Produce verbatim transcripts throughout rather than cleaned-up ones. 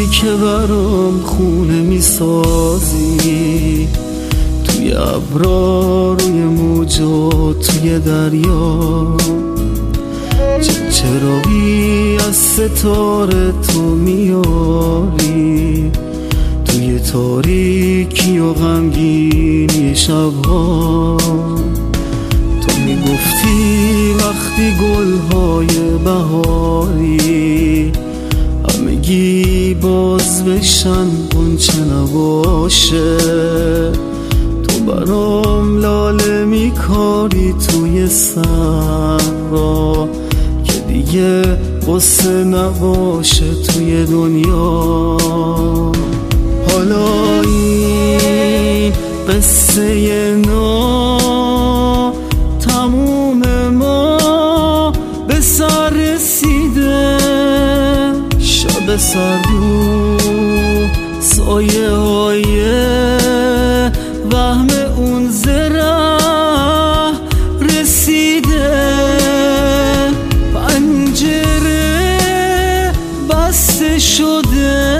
که برام خونه میسازی، توی ابرا روی موجات توی دریا، چه چراغی از ستاره تو میاری توی تاریکی و غمگینی شبها. تو میگفتی وقتی گلهای بهاری همگی باز بشن غنچه نباشه، تو برام لاله میکاری توی صحرا که دیگه قصه نباشه توی دنیا. حالا این قصه نو تموم ما به سر رسیده، شب سردو سایه های وهم اون زره رسیده، پنجره بسته شده،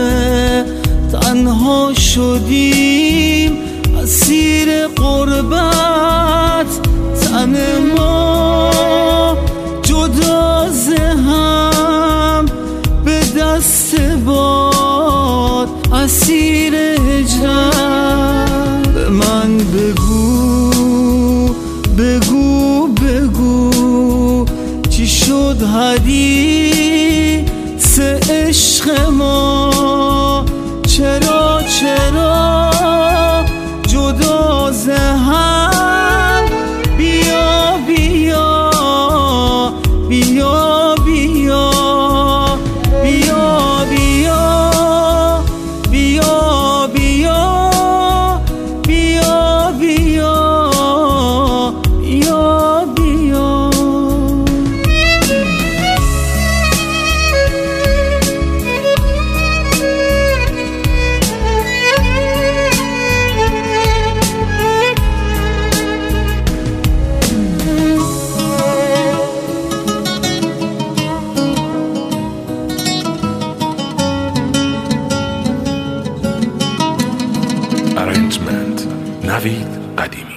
تنها شدیم اسیر غربت، تن ما جدا ز هم به دست باد اسیر هجرت. به من بگو بگو بگو چی شد حدیث عشق ما، چرا چرا جدا ز هم، بیا بیا بیا بیا بیا بیا بیا بیا بیا بیا بیا بیا. Arrangement نوید قدیمی.